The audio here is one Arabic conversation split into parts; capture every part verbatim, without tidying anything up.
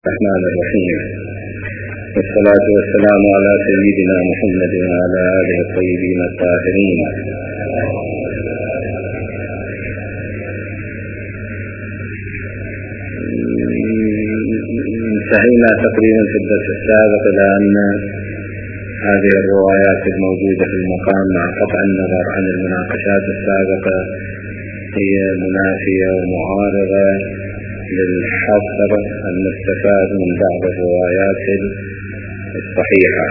الرحمن الرحيم، والصلاة والسلام على سيدنا محمد وعلى آله الطيبين الطاهرين. انتهينا تقريبا في الدرس السابق إلى أن هذه الروايات الموجودة في المقام مع قطع النظر عن المناقشات السابقة هي منافية ومعارضة للحصر المستفاد من بعض الروايات الصحيحة،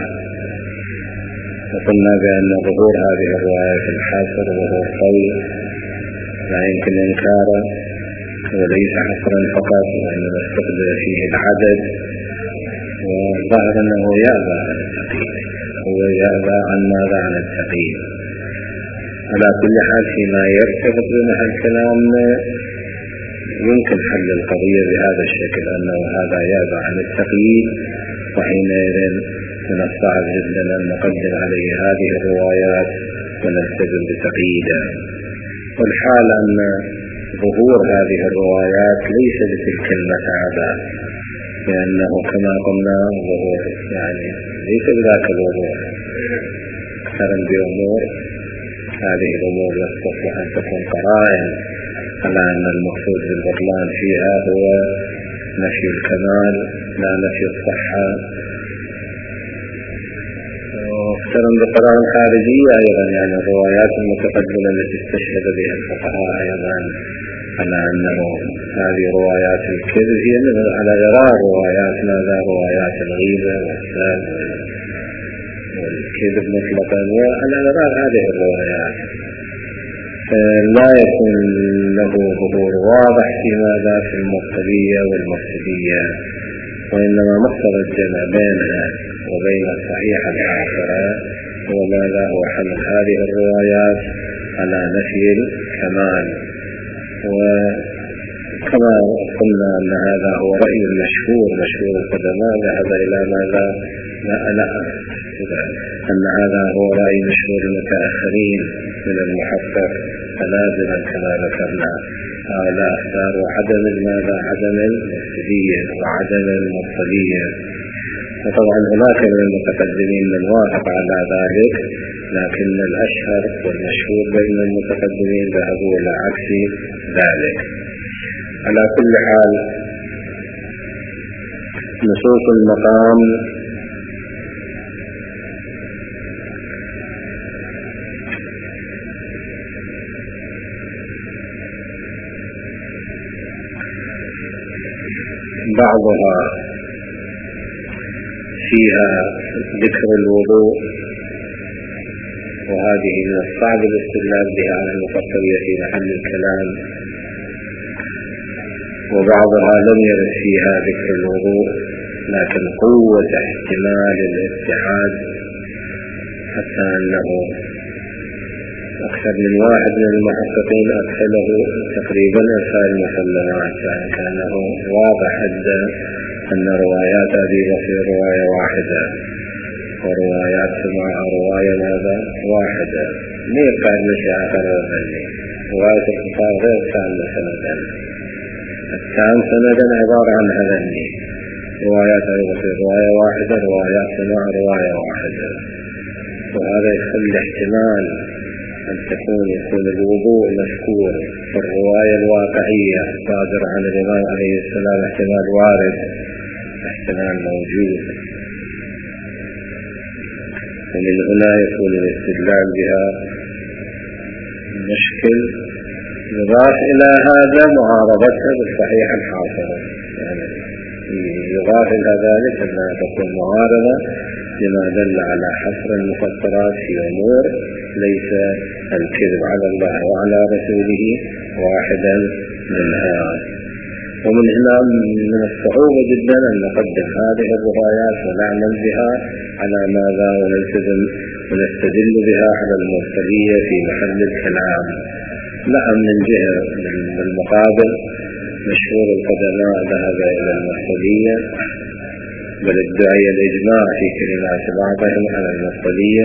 وقلنا بأن ظهور هذه الروايات الحصر ظهور قوي لا يمكن إنكاره، وليس حصرا فقط وإنما استخدم فيه العدد، وظهر أنه يأبى عن التقييد، هو يأبى عن ماذا؟ عن التقييد. على كل حال فيما يرتبط بمحل الكلام يمكن حل القضية بهذا الشكل، أنه هذا يأبى عن التقييد، وحينئذ من الصعب جدا أن نقدم عليه هذه الروايات ونلتزم بتقييدها. والحال أن ظهور هذه الروايات ليس بتلك المثابة، لأنه كما قلنا ظهور يعني ليس بذاك الوضوح، أكثر بأمور هذه الأمور يصلح أن تكون قرائن على أن المقصود بالبطلان فيها هو نفي الكمال لا نفي الصحة. واقترن بقرائن خارجية أيضا، يعني الروايات المتقدمة التي استشهد بها الفقهاء أيضا على أنه هذه روايات الكذب هي على غرار روايات ماذا؟ روايات الغيبة والسب والكذب مطلقا، وعلى غرار هذه الروايات لا يكون له ظهور واضح في ماذا؟ في المرتبية والمرتبية، وإنما مقصد الجمع بينها وبين الصحيحة الآخرة هو ماذا؟ هو حمل هذه الروايات على نفي الكمال. وكما قلنا أن هذا هو رأي المشهور مشهور القدماء ذهب إلى ماذا؟ لا لا أن هذا هو رأي مشهور المتأخرين من المحقق، فلازما كما ذكرنا هؤلاء اختاروا عدم ماذا؟ عدم المرتبية وعدم المرتبية. وطبعا هناك من المتقدمين من وافق على ذلك، لكن الأشهر والمشهور بين المتقدمين ذهبوا إلى عكس ذلك. على كل حال نصوص المقام بعضها فيها ذكر الوضوء، وهذه من الصعب الاستدلال بها على المفصلية في محل الكلام، وبعضها لم يرد فيها ذكر الوضوء، لكن قوة احتمال الاتحاد حتى أنه أكثر من واحد من المحققين أدخله تقريبا أرسال المسلمات، يعني كأنه واضح جدا أن روايات أبي بكر رواية واحدة وروايات سماع رواية ماذا؟ واحدة. ليه قال مشي آخر وذني رواية الخطاب غير كاملة سندا، التام سندا عبارة عن هذني روايات أبي بكر رواية واحدة، روايات سماع رواية واحدة، وهذا يخلي احتمال أن تكون يكون الوضوء مذكور في الرواية الواقعية صادر عن الإمام عليه السلام احتمال وارد، احتمال موجود، ومن هنا يكون الاستدلال بها مشكل. يضاف إلى هذا معارضتها بالصحيح الحاصل، يعني يضاف إلى ذلك أنها تكون معارضة لما دل على حصر المفسرات في أمور ليس الكذب على الله وعلى رسوله واحدا منها. ومن هنا من الصعوبة جدا أن نقدم هذه الروايات ونعمل بها على ماذا؟ ونلتزم ونستدل بها على المرسلية في محل الكلام. نعم من جهة المقابل مشهور القدماء ذهب إلى المرسلية، بل ادعي الإجماع في كلمات بعضهم على المرسلية،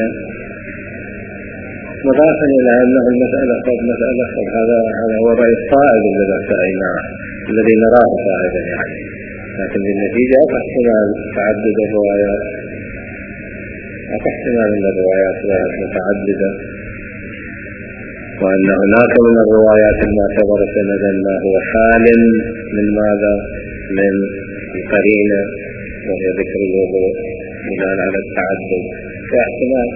مضافا إلى أنه المسألة قد مسألة هذا هذا هو الرأي الصائب الذي رأيناه الذي نراه صائبا، يعني لكن بالنتيجة أقع احتمال تعدد الروايات، أقع احتمال أن الروايات متعددة، وأن هناك من الروايات المعتبرة سندا ما هو خال من ماذا؟ من القرينة وهي ذكر الوضوء بناء على التعدد كاحتمال.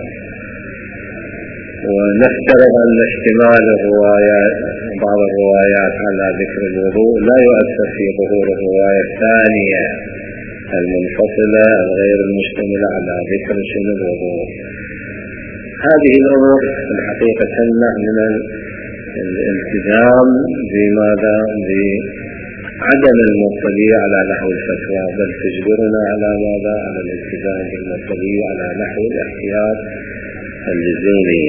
ونفترض أن اشتمال الروايات بعض الروايات على ذكر الوضوء لا يؤثر في ظهور الرواية الثانية المنفصلة غير المشتملة على ذكر شنو الوضوء. هذه الأمور في الحقيقة تمنع من الالتزام بماذا؟ بعدم المطلع على نحو الفتوى، بل تجبرنا على ماذا؟ على الالتزام بالمطلع على نحو الاحتياط اللزومي.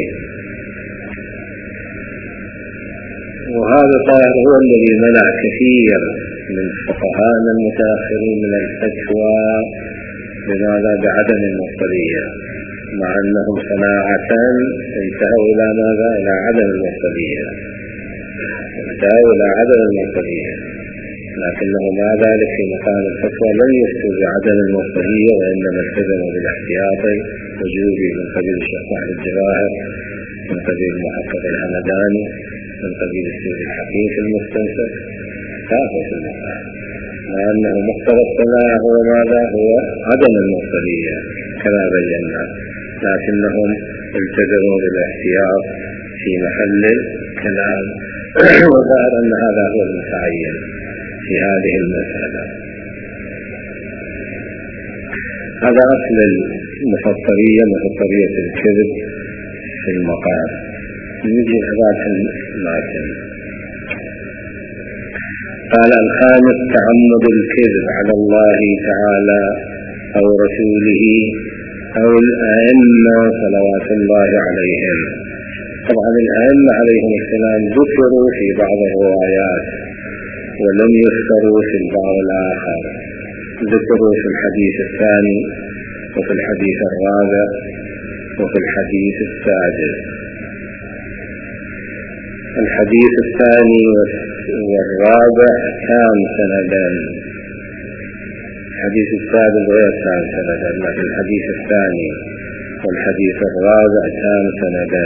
وهذا طائر هو الذي منع كثير من فقهاءنا المتأخرين من الفتوى بماذا؟ بعدم المطلع، مع أنهم صناعة انتهوا إلى ماذا؟ إلى عدم المطلع، انتهوا إلى عدم المطلع، لكنه مع ذلك في مكان الفتوى لم يفتوا بعدم المطلع، وإنما التزموا بالاحتياط وجوبي من قبيل الشيخ محمد الجواهر، من قبيل محقق الهمداني، من قبيل السيد الحكيم في المستنسخ، كافة في المقام، مع أنه مقتضى الصناعة هو ماذا؟ هو عدم المطلع كما بينا، لكنهم التزموا بالاحتياط في محل الكلام. وظهر أن هذا هو المتعين في هذه المسألة. هذا أصل المفطرية، مفطرية الكذب في المقام. نجي عباد الماتن. قال الخامس تعمد الكذب على الله تعالى أو رسوله أو الأئمة صلوات الله عليهم. طبعا الأئمة عليهم السلام ذكروا في بعض الروايات ولم يذكروا في البعض الآخر، ذكروا في الحديث الثاني وفي الحديث الرابع وفي الحديث السادس. الحديث الثاني والرابع كان سندا، الحديث السادس غير كان سندا، لكن الحديث الثاني والحديث الرابع كان سندا.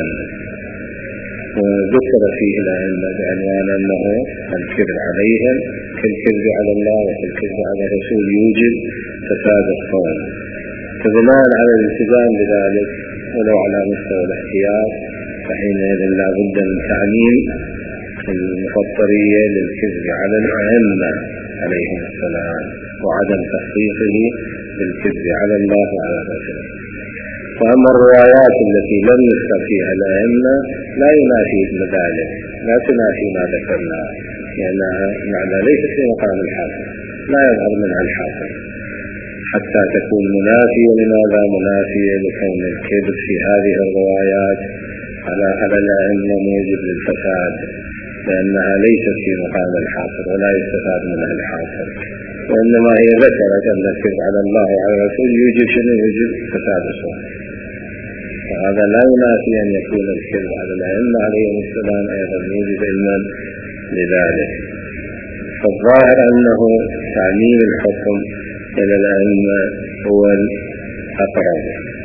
وذكر فيه الأئمة بعنوان أنه الكذب عليهم كالكذب على الله وكالكذب على الرسول يوجب فساد القول. فبناء على الالتزام بذلك ولو على مستوى الاحتياط، فحينئذ لا بد من تعميم المفطرية للكذب على الأئمة عليهم السلام وعدم تخصيصه بالكذب على الله وعلى الرسول. فأما الروايات التي لم يذكر فيها الأئمة لا ينافي ذلك، لا تنافي ما ذكرنا، لأنها معنى ليست في مقام الحاصل، لا يظهر منها الحاصل حتى تكون منافية. لماذا منافية؟ لكون الكذب في هذه الروايات على على الأئمة موجب للفساد، لأنها ليست في مقام الحاصل ولا يستفاد منها الحاصل، وإنما هي ذكرت أن الكذب على الله وعلى الرسول يوجب شنو؟ يوجب فساد الصوم. فهذا لا ينافي أن يكون الكذب على الأئمة عليهم السلام أيضا يوجب علما لذلك. فالظاهر أنه تعميم الحكم إلى الأئمة هو الأقرب،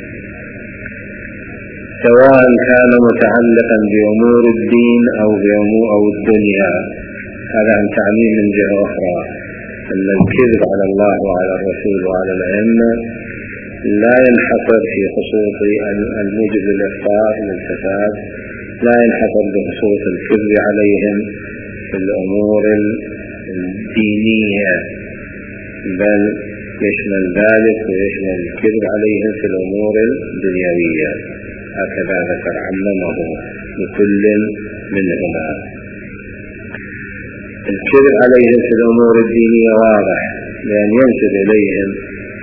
سواء كان متعلقا بأمور الدين أو بأمور أو الدنيا. هذا عن تعميم من جهة أخرى، أن الكذب على الله وعلى الرسول وعلى الأئمة لا ينحصر في خصوص الموجب للإفطار للفساد، لا ينحصر بخصوص الكذب عليهم في الأمور الدينية، بل يشمل ذلك ويشمل الكذب عليهم في الأمور الدنيوية. هكذا ذكر عممه لكل منهما. الكذب عليهم في الأمور الدينية واضح، لأن ينسب إليهم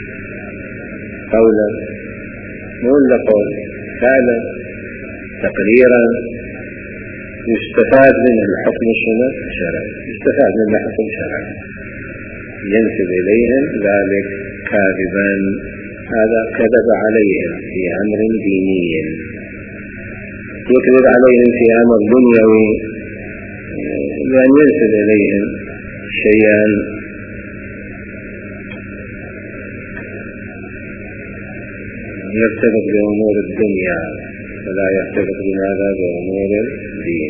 قولا ولا قول فعلا تقريرا يستفاد من الحكم الشرعي، يستفاد من الحكم الشرعي، ينسب إليهم ذلك كاذبا، هذا كذب عليهم في أمر ديني، يكذب عليهم في أمر دنيوي لأن ينسب إليهم شيئا يرتبط بأمور الدنيا ولا يرتبط بماذا بأمور الدين.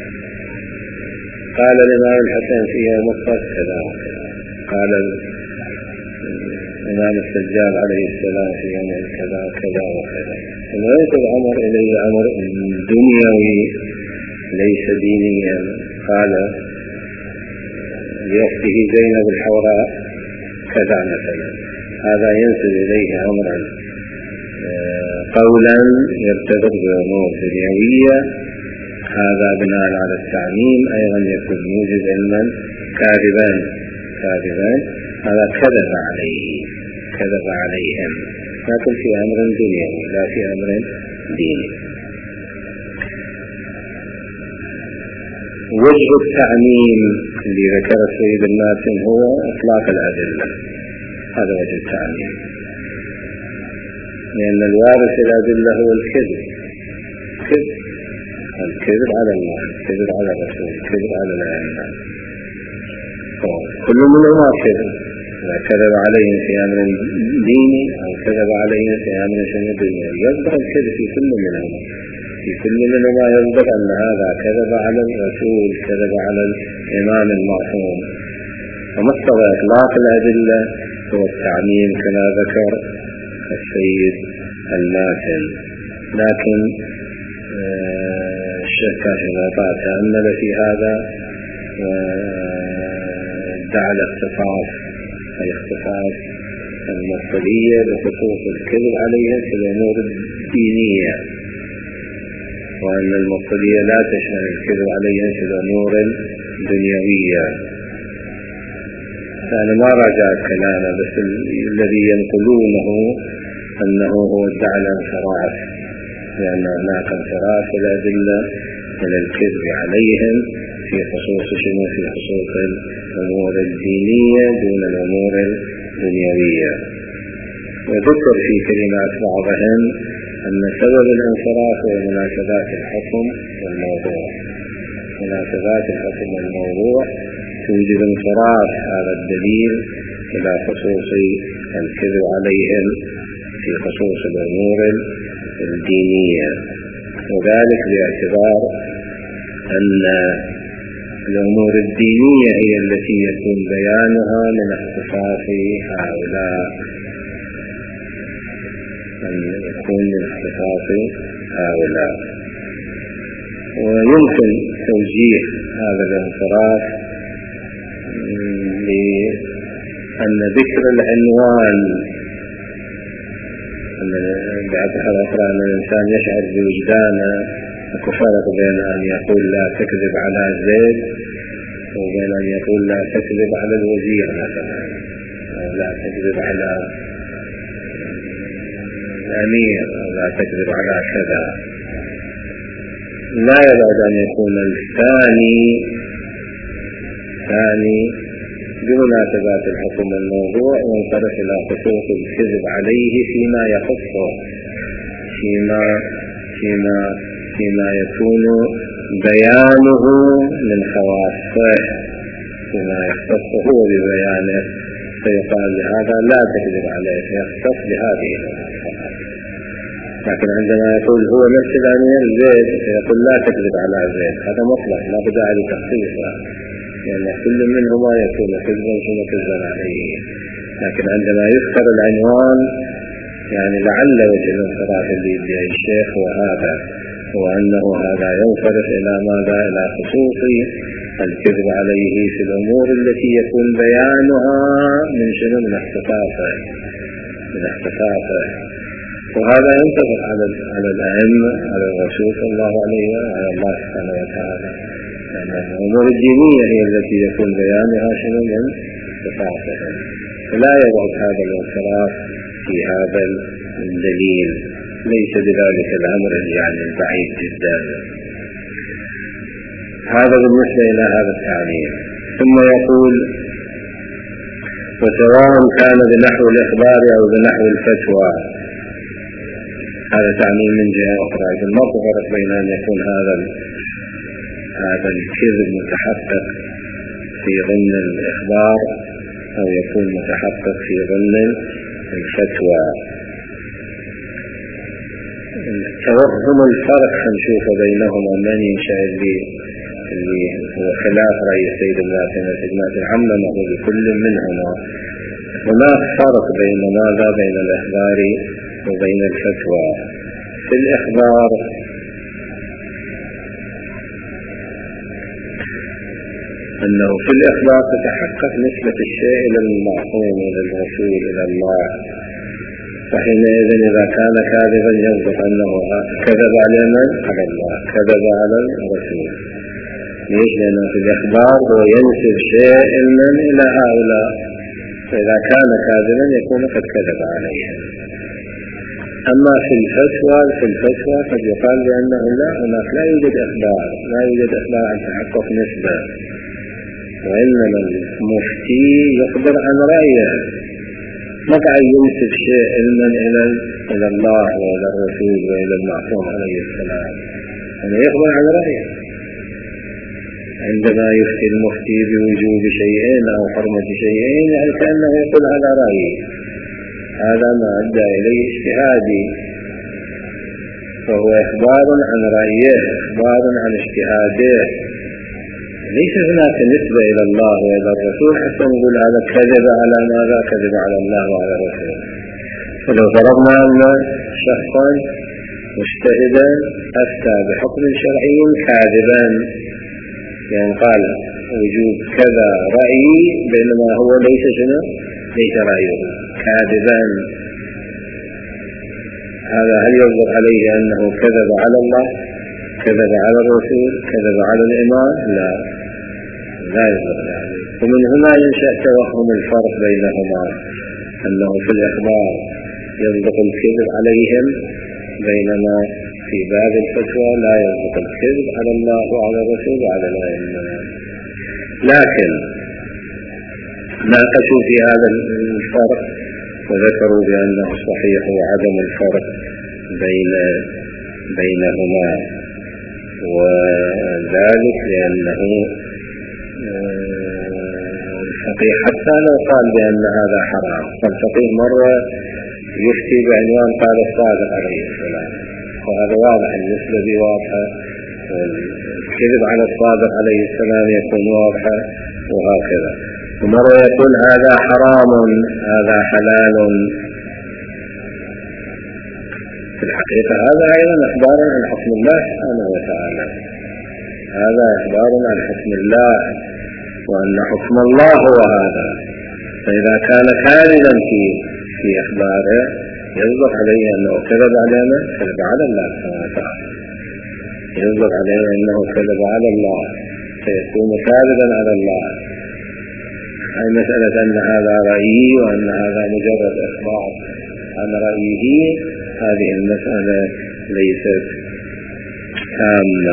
قال الإمام الحسن في يوم الصف كذا، قال الإمام السجاد عليه السلام في يوم كذا كذا وكذا. ثم ينقل أمر إليه أمر دنيوي ليس دينيا. قال لأخته زينب الحوراء كذا مثلا، هذا ينسب إليه أمرا قولا يرتبط بأمور دنيوية، هذا بناء على التعميم أيضا يكون موجب علما كاذبا كاذبا هذا كذب عليه كذب عليهم، لكن في أمر دنيوي لا في أمر ديني. وجه التعميم اللي ذكر السيد الناسم هو إطلاق الأدلة، هذا وجه التعميم، لأن الوارث الأدلة هو الكذب، كذب الكذب على الله، الكذب على الرسول، الكذب على الأئمة، كل منهما كذب، إذا كذب عليهم في أمر ديني أو كذب عليهم في أمر دنيوي يصدق الكذب في كل منهما، في كل منهما يصدق أن هذا كذب على الرسول، كذب على الإمام المعصوم. ومقتضى إطلاق الأدلة هو التعميم كما ذكر السيد الناسم. لكن الشيخ كاشف الغطاء تأمل في هذا وادعى الاختصاص، أي اختصاص المفصلية بخصوص الكذب عليها في الأمور الدينية، وأن المفصلية لا تشمل الكذب عليها في الأمور الدنيوية. فأنا ما راجع كلامه، بس الذي ينقلونه أنه هو ادعى الانصراف، لأن هناك انصراف الأدلة من الكذب عليهم في خصوص شنو؟ في خصوص الأمور الدينية دون الأمور الدنيوية. وذكر في كلمات بعضهم أن سبب الانصراف هو مناسبات الحكم والموضوع، مناسبات الحكم والموضوع توجد انصراف هذا الدليل إلى خصوص الكذب عليهم في خصوص الأمور الدينية، وذلك باعتبار أن الأمور الدينية هي التي يكون بيانها من اختصاص هؤلاء، أن يكون من اختصاص هؤلاء. ويمكن توجيه هذا الانصراف لأن ذكر العنوان، أن بعد هذا أن الإنسان يشعر بوجدانه، وفرق بين أن يقول لا تكذب على زيد وبين أن يقول لا تكذب على الوزير مثلا، أو لا تكذب على الأمير، أو لا تكذب على كذا. لا يبعد أن يكون الثاني ثاني بمناسبات الحكم الموضوع وانصرف إلى خصوص الكذب عليه فيما يخصه، فيما فيما فيما يكون بيانه من خواصه، فيما يختصه ببيانه، فيقال لهذا لا تكذب عليه، يختص بهذه الخواص. لكن عندما يقول هو نفس الأمير زيد يقول لا تكذب على زيد، هذا مطلق لا بد على تخصيصه، لأن يعني كل منهما يكون كذبا ثم كذبا عليه. لكن عندما يذكر العنوان يعني لعل وجه الانصراف اللي يدعي الشيخ وهذا هو أنه هذا ينصرف إلى ماذا؟ إلى خصوص الكذب عليه في الأمور التي يكون بيانها من شنو؟ من اختصاصه، من اختصاصه. وهذا ينطبق على على الأئمة، على الرسول صلى الله عليه وسلم، على الله سبحانه وتعالى، لأن الأمور الدينية هي التي يكون بيانها شنو؟ من اختصاصها. فلا يبعد هذا الانصراف في هذا الدليل، ليس بذلك الأمر يعني البعيد جدا. هذا بالنسبة إلى هذا التعليم. ثم يقول وسواء كان بنحو الإخبار أو بنحو الفتوى، هذا تعليم من جهة أخرى. ما تفرق بين أن يكون هذا هذا الكذب متحقق في ضمن الإخبار أو يكون متحقق في ضمن الفتوى. توهم الفرق نشوفه بينهما من ينشأ اللي اللي هو خلاف رأي السيد الماتن السيد الماتن عممه بكل منهما. هناك فرق بين ماذا بين الإخبار وبين الفتوى. في الإخبار أنه في الإخبار تتحقق نسبة الشيء إلى المعصوم إلى الرسول إلى الله، فحينئذ إذا كان كاذبا يصدق أنه كذب على من؟ على الله، كذب على الرسول. ليش؟ لأنه في الإخبار هو ينسب شيء من إلى هؤلاء، فإذا كان كاذبا يكون قد كذب عليهم. أما في الفتوى في الفتوى قد يقال بأنه لا، هناك لا يوجد إخبار، لا يوجد إخبار عن تحقق نسبة، وإنما المفتي يخبر عن رأيه، متى ينسب شيء علما إلى إلى الله وإلى الرسول وإلى المعصوم عليه السلام، أنه يخبر عن رأيه. عندما يفتي المفتي بوجوب شيئين أو حرمة شيئين يعني كأنه يقول على رأيه، هذا ما أدى إليه اجتهادي، فهو إخبار عن رأيه، إخبار عن اجتهاده، ليس هناك نسبة إلى الله وإلى الرسول حتى نقول هذا كذب على ماذا؟ كذب على الله وعلى الرسول. فلو فرضنا أن شخصا مجتهدا أفتى بحكم شرعي كاذبا، يعني قال وجوب كذا رأيي بينما هو ليس شنو؟ ليس رأيه، كاذبا، هذا هل ينظر عليه أنه كذب على الله، كذب على الرسول، كذب على الإمام؟ لا، لا ينظر عليه. ومن هنا ينشأ توهم الفرق بينهما، أنه في الإخبار يصدق الكذب عليهم، بينما في باب الفتوى لا يصدق الكذب على الله وعلى الرسول وعلى الأئمة. لكن ناقشوا في هذا الفرق وذكروا بأنه صحيح وعدم الفرق بين بينهما، وذلك لأنه الفقيه حتى لو قال بأن هذا حرام، فالفقيه مرة يفتي بعنوان قال الصادق عليه السلام، وهذا واضح، النسبة واضحة، الكذب على الصادق عليه السلام يكون واضحة، وهكذا. ومرة يقول هذا حرام هذا حلال. في الحقيقة هذا أيضا إخبار عن حكم الله سبحانه وتعالى، هذا إخبار عن حكم الله وأن حكم الله هو هذا. فإذا كان كاذبا في في إخباره يصدق عليه أنه كذب علينا، كذب على الله سبحانه وتعالى، يصدق عليه أنه كذب على الله، فيكون كاذبا على الله. هذه مسألة أن هذا رأيي وأن هذا مجرد إخبار عن رأيه، هذه المسألة ليست تامة.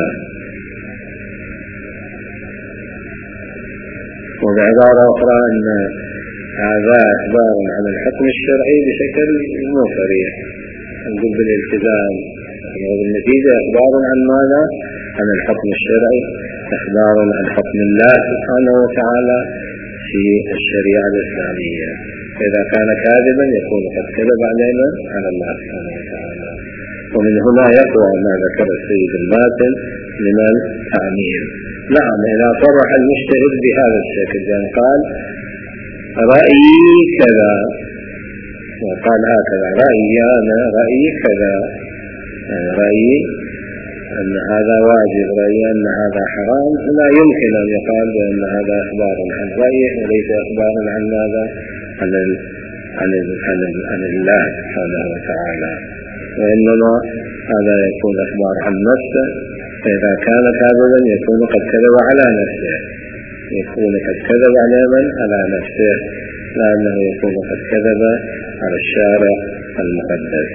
وبعبارة أخرى أن هذا إخبار عن الحكم الشرعي بشكل مو صريح، نقول بالالتزام، وبالنتيجة إخبار عن ماذا؟ عن الحكم الشرعي، إخبار عن حكم الله سبحانه وتعالى في الشريعة الإسلامية. فإذا كان كاذبا يكون قد كذب علينا على الله سبحانه وتعالى. ومن هنا يقوى ما ذكر السيد الماتن من التعميم. نعم، إذا صرح المجتهد بهذا الشكل، يعني قال رأيي كذا، وقال هكذا رأيي أنا، رأيي كذا، يعني رأيي أن هذا واجب، رأيي أن هذا حرام، لا يمكن أن يقال بأن هذا إخبار عن رأيه وليس إخبار عن ماذا؟ عن ال عن ال عن, ال عن الله سبحانه وتعالى، وإنما هذا يكون إخبار عن نفسه. فإذا كان كاذبا يكون قد كذب على نفسه، يكون قد كذب على من؟ على نفسه، لأنه يكون قد كذب على الشارع المقدس.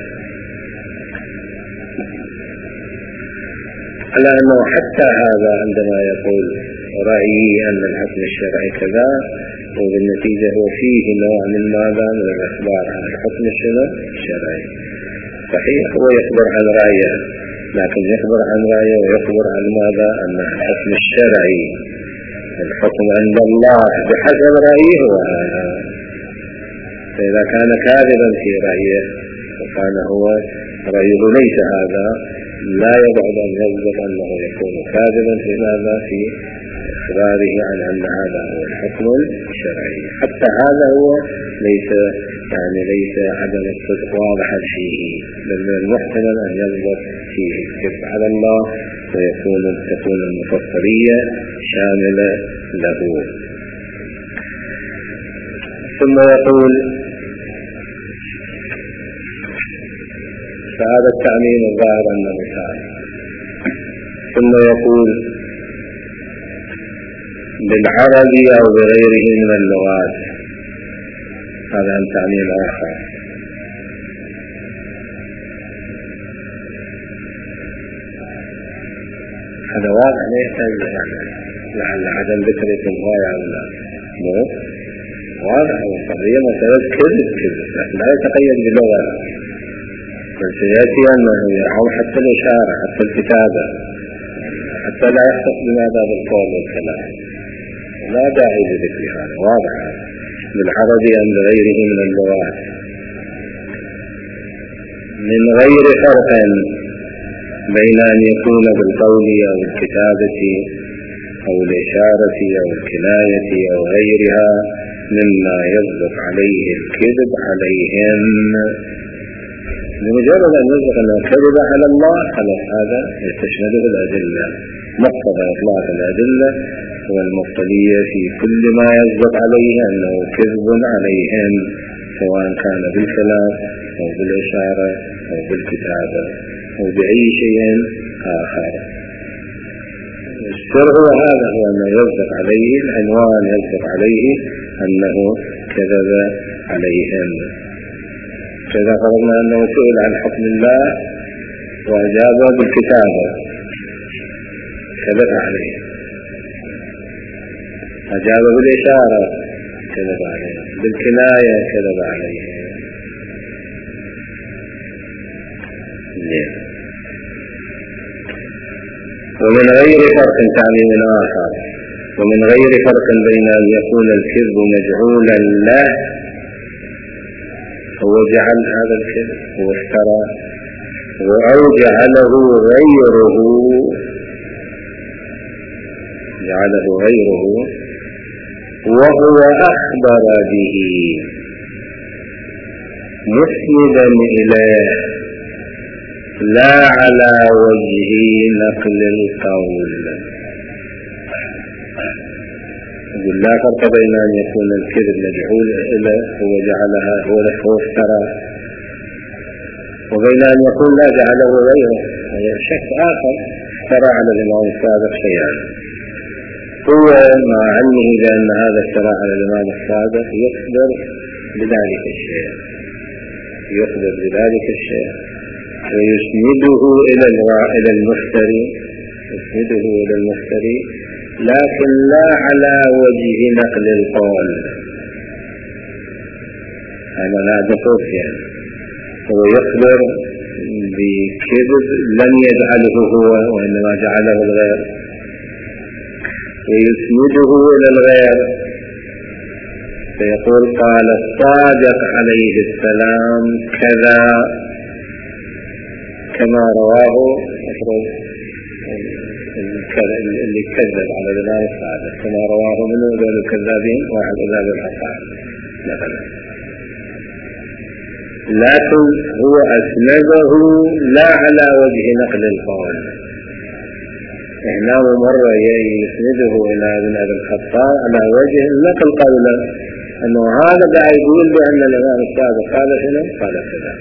على أنه حتى هذا عندما يقول رأيي أن الحكم الشرعي كذا، وبالنتيجة هو فيه نوع من ماذا؟ من الإخبار عن الحكم الشرعي. صحيح هو يخبر عن رأيه، لكن يخبر عن رأيه ويخبر عن ماذا؟ أن الحكم الشرعي، الحكم عند الله بحسب رأيه هو هذا. فإذا كان كاذبا في رأيه وكان هو رأيه ليس هذا، لا يبعد أن يصدق أنه يكون كاذبا في هذا في إخباره عن أن هذا هو الحكم الشرعي. حتى هذا هو ليس يعني ليس عدم الصدق واضحا فيه، بل من المحتمل أن يصدق فيه الكذب على الله ويكون تكون المفصلية شاملة له. ثم يقول فهذا التعميم الظاهر أنه مثال. ثم يقول بالعربي أو بغيره من اللغات، هذا عن تعميم آخر. هذا واضح لا يحتاج يعني لعل عدم ذكر يكون غاية أو لا، مو واضح. القضية مسألة كذب كذب لا يتقيد بلغة، بل سيأتي أنه يرعون حتى الإشارة حتى الكتابة، حتى لا يختص بماذا بالقول والكلام، لا داعي لذكر هذا. واضح بالعربي أم بغيره من اللغات، من غير فرق بين أن يكون بالقول أو الكتابة أو الإشارة أو الكناية أو غيرها مما يصدق عليه الكذب عليهم. بمجرد أن يصدق أنه كذب على الله خلاص هذا يستشهده الأدلة. مقتضى إطلاق الأدلة والمقتضية في كل ما يصدق عليه أنه كذب عليهم، سواء كان بالكلام أو بالإشارة أو بالكتابة أو بأي شيء آخر. السر هو هذا، هو أنه يصدق عليه العنوان، يصدق عليه أنه كذب عليهم. فإذا فرضنا أنه سئل عن حكم الله وأجاب بالكتابة كذب عليه، أجاب بالإشارة كذب عليه، بالكناية كذب عليه. ومن غير فرق تعميم آخر، ومن غير فرق بين أن يكون الكذب مجعولا له، هو جعل هذا الكذب هو افترى، أو جعله غيره جعله غيره وهو أخبر به مسندا إليه لا على وجه نقل القول. يقول لا فرق بين أن يكون الكذب مجعول إلى هو جعلها هو هو افترى، وبين أن يكون لا جعله غيره شك آخر افترى على الإمام الصادق شيئا. هو مع علمه بأن هذا افترى على الإمام الصادق يخبر بذلك الشيء يخبر بذلك الشيء ويسنده إلى إلى المفتري يسنده إلى المفتري لكن لا على وجه نقل القول. أنا لا أدفوت يعني هو يخبر بكذب لم يجعله هو وإنما جعله الغير، ويسنده إلى الغير فيقول قال الصادق عليه السلام كذا كما رواه اللي كذب على الإمام الصادق كما رواه منه دول الكذابين واحد كذاب الحقائق مثلا، لكن هو أسنده لا على وجه نقل القول. إحنا مرة يسنده إلى ابن أبي الخطاب على وجه النقل قولا أنه هذا قاعد يقول بأن الإمام الصادق قال هنا قال كذا،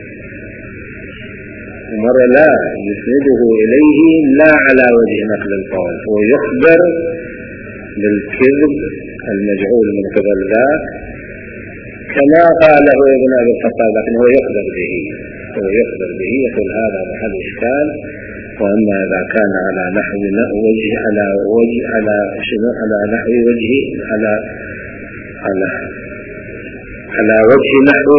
ومرة لا يسنده إليه لا على وجه نقل القول، هو يخبر بالكذب المجعول من قبل ذاك كما قاله ابن أبي الخطاب، لكن هو يخبر به هو يخبر به يقول هذا محل إشكال. وأما إذا كان على نحو وجه على وجه على شنو على نحو وجه على على على وجه نحو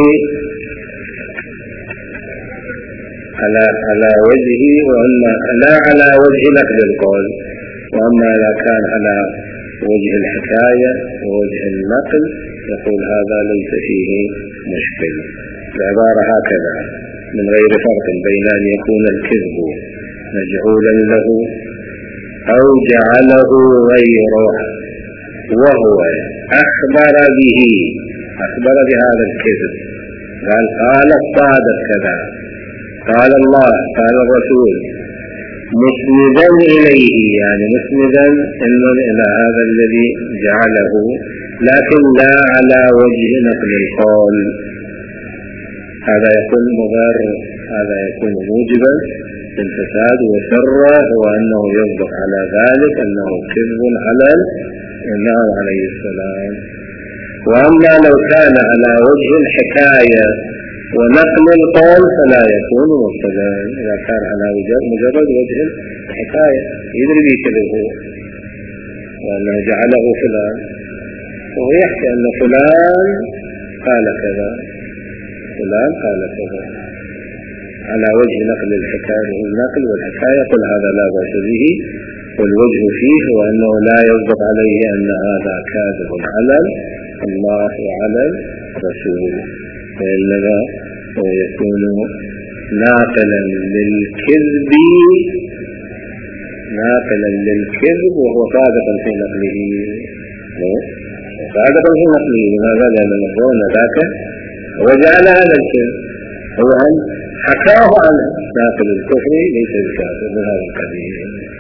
على على وجهه، وأما لا على وجه نقل القول، وأما إذا كان على وجه الحكاية ووجه النقل يقول هذا ليس فيه مشكل. العبارة هكذا من غير فرق بين أن يكون الكذب مجعولا له أو جعله غيره وهو أخبر به، أخبر بهذا الكذب، قال قال الصادق كذا، قال الله، قال الرسول، مسندا إليه، يعني مسندا إلى هذا الذي جعله، لكن لا على وجه نقل القول. هذا يكون مضر، هذا يكون موجبا للفساد، وسره هو أنه يصدق على ذلك أنه كذب على الإمام عليه السلام. وأما لو كان على وجه الحكاية ونقل القول فلا يكون مرسلا. إذا كان على مجرد وجه الحكاية يدري به كذبه وأنه جعله فلان، وهو يحكي أن فلان قال كذا، فلان قال كذا على وجه نقل الحكاية والنقل والحكاية، قل هذا لا بأس به، والوجه فيه هو أنه لا يصدق عليه أن هذا كاذب على الله وعلى الرسول، فإنما يكون ناقلا للكذب، ناقلا للكذب وهو صادق في نقله، صادق في نقله. لماذا؟ لأن المفروض ذاك وجعل هذا الكذب هو أن حكاه عن ناقل الكفر ليس الكافر من هذا القبيل.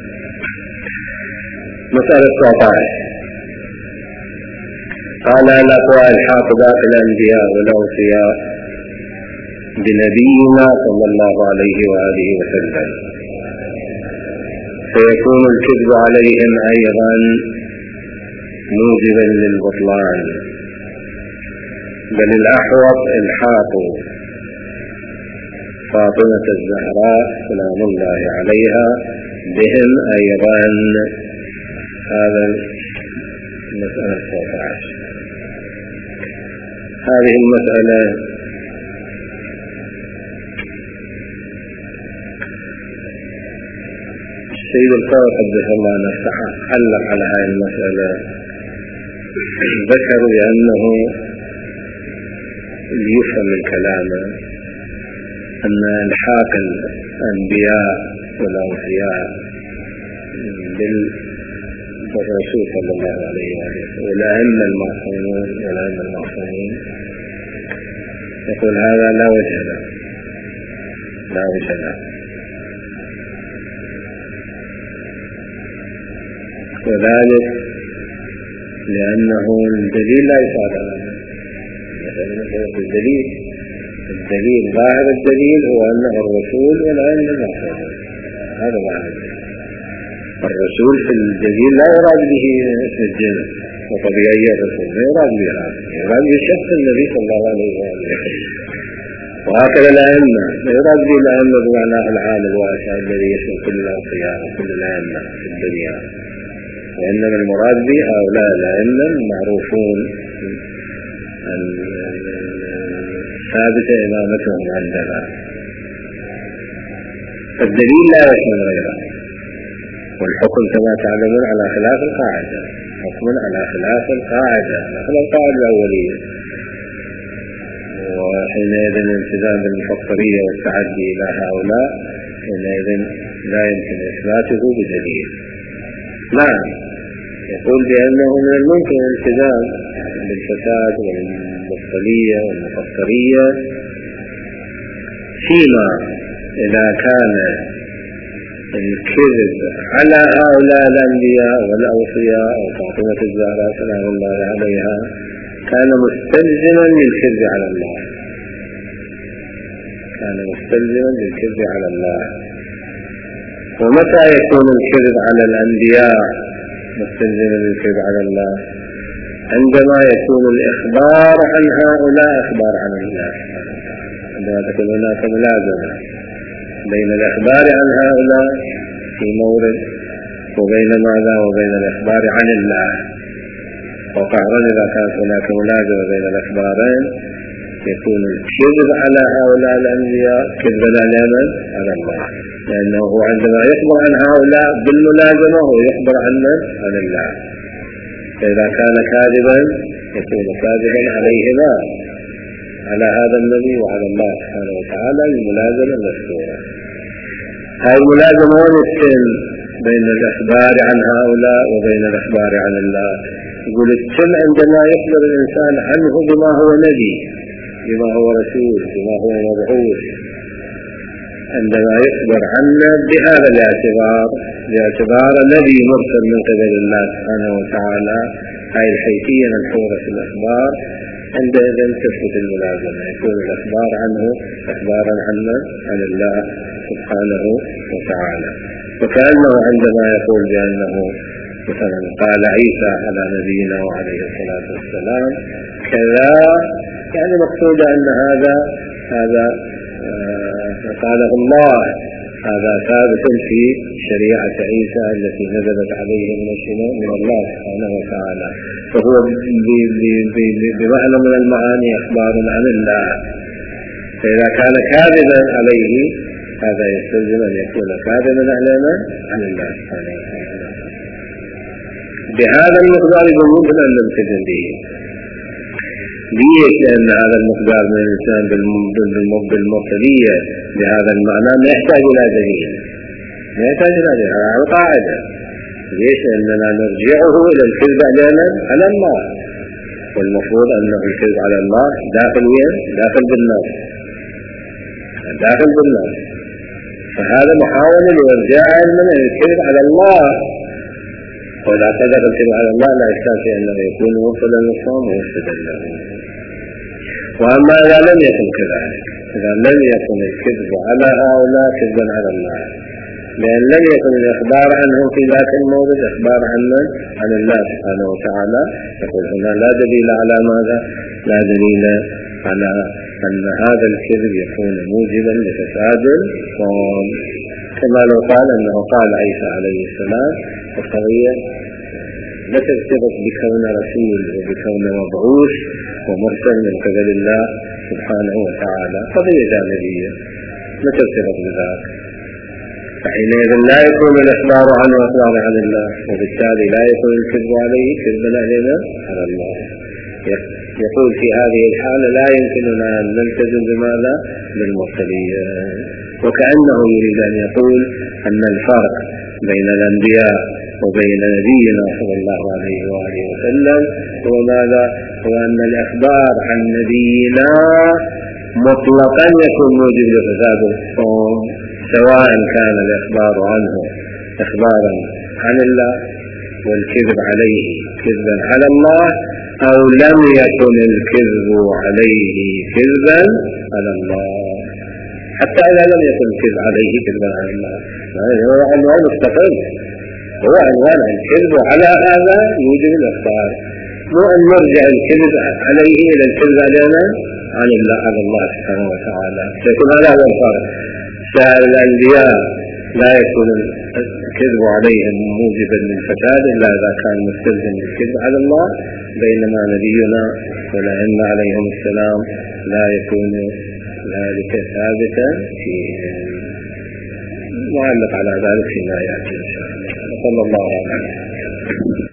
مسألة تسعة عشر قال الأقوال الحافظة في الأنبياء والأوصياء بنبينا صلى الله عليه وآله وسلم، فيكون الكذب عليهم أيضا موجبا للبطلان، بل الأحوط الحاق فاطمة الزهراء سلام الله عليها بهم أيضا. هذا المسألة تسعة عشر. هذه المسألة السيد القاضي قدس الله نفسه علق على هذه المسألة، ذكر بأنه ليفهم من كلامه أن الحاق الأنبياء والأوصياء بالرسول صلى الله عليه وسلم والأئمة المعصومون والأئمة المعصومين، يقول هذا لا وجه له، لا وجه له، وذلك لأنه الدليل لا يساعد على هذا. الدليل الدليل ظاهر الدليل هو أنه الرسول والأئمة المعصومون، هذا ظاهر الرسول. في الدليل لا يراد به اسم الجنس وطبيعية الرسول، لا يراد به هذا، يراد به شخص النبي صلى الله عليه وسلم. وهكذا الأئمة لا يراد به الأئمة بمعنى العام الواسع الذي يشمل كل الأوصياء وكل الأئمة في الدنيا، وإنما المراد به هؤلاء الأئمة المعروفون ثابتة إمامتهم عندنا. فالدليل لا يشمل غيره، والحكم كما تعلمون على خلاف القاعدة، حكم على خلاف القاعدة، على خلاف القاعدة الأولية. وحينئذ الالتزام بالمفطرية والتعدي إلى هؤلاء حينئذ لا يمكن إثباته بدليل. نعم، يقول بأنه من الممكن الالتزام بالفساد والمفطرية والمفطرية فيما إذا كان الكذب على هؤلاء الأنبياء والأوصياء أو فاطمة الزهراء سلام الله عليها كان مستلزما للكذب على الله، كان مستلزما للكذب على الله. ومتى يكون الكذب على الأنبياء مستلزما للكذب على الله؟ عندما يكون الإخبار عن هؤلاء إخبار عن الله، عندما تكون هناك ملازمة بين الإخبار عن هؤلاء في مورد وبين ماذا وبين الإخبار عن الله. وقعرا إذا كانت هناك ملازمة بين الإخبارين يكون الكذب على هؤلاء الأنبياء كذبا على على الله، لأنه هو عندما يخبر عن هؤلاء بالملازمة هو يخبر عن من؟ عن الله. فإذا كان كاذبا يكون كاذبا عليهما، على هذا النبي وعلى الله سبحانه وتعالى الملازمة المذكورة. هذه الملازمة والسن بين الإخبار عن هؤلاء وبين الإخبار عن الله. يقول السن عندما يخبر الإنسان عنه بما هو نبي، بما هو رسول، بما هو مبعوث، عندما يخبر عنا بهذا الاعتبار، باعتبار نبي مرسل من قبل الله سبحانه وتعالى، هاي الحيثية مذكورة في الأخبار، عندئذ تثبت الملازمة، يكون الأخبار عنه أخبارا عنا عن الله سبحانه وتعالى. وكأنه عندما يقول بأنه مثلا قال عيسى على نبينا وعليه الصلاة والسلام كذا، يعني مقصود أن هذا هذا آه قاله الله، هذا ثابت في شريعة عيسى التي نزلت عليه من من الله سبحانه وتعالى، فهو بمعنى من المعاني أخبار عن الله. فإذا كان كاذبا عليه هذا يستلزم أن يكون كاذبا علينا عن الله سبحانه وتعالى. بهذا المقدار يمكن أن نلتزم به. ليش؟ لأن هذا المقدار من الإنسان بالمرسلية بهذا المعنى ما يحتاج إلى دليل، ما يحتاج إلى دليل، هذا قاعدة. ليش؟ لأننا نرجعه إلى الكذب علينا على الله، والمفروض أنه الكذب على الله داخل وين؟ داخل بالناس، داخل بالناس. فهذا محاولة لإرجاع من الكذب على الله، وإذا اعتذر الكذب على الله لا يحتاج أنه يكون موصلا للصوم ومفسدا له. وأما إذا لم يكن كذلك، إذا لم يكن الكذب على هؤلاء كذبا على الله، لأن لم يكن الإخبار عنهم في ذاك الموضع إخبار عنا عن الله سبحانه وتعالى، يقول هنا لا دليل على ماذا؟ لا دليل على أن هذا الكذب يكون موجبا لفساد الصوم، كما لو قال أنه قال عيسى عليه السلام القضية لا ترتبط بكون رسول وبكون مبعوث ومرسل من قبل الله سبحانه وتعالى، قضية جانبية لا ترتبط بذلك، فحينئذ لا يكون الإخبار عنه إخبار عن الله، وبالتالي لا يكون الكذب عليه كذبا علينا على الله. يقول في هذه الحالة لا يمكننا أن نلتزم بماذا؟ بالمرسلية. وكأنه يريد أن يقول أن الفرق بين الأنبياء وبين نبينا صلى الله عليه وآله وسلم هو ماذا؟ هو أن الإخبار عن نبينا مطلقا يكون موجب لفساد الصوم، سواء كان الإخبار عنه إخبارا عن الله والكذب عليه كذبا على الله، أو لم يكن الكذب عليه كذبا على الله. حتى إذا لم يكن الكذب عليه كذبا على الله، هو عنوان مستقل، هو عنوان الكذب على هذا يوجب الإخبار، مو أن نرجع الكذب عليه إلى الكذب علينا عن الله على الله سبحانه وتعالى. لكن هذا هو الفرق. سائر الأنبياء لا يكون الكذب عليهم موجبا للفساد إلا إذا كان مستلزم بالكذب على الله، بينما نبينا والأئمة عليهم السلام لا يكون ذلك ثابتا فيهم. نعلق على ذلك فيما يأتي إن شاء الله. صلى الله عليه وسلم.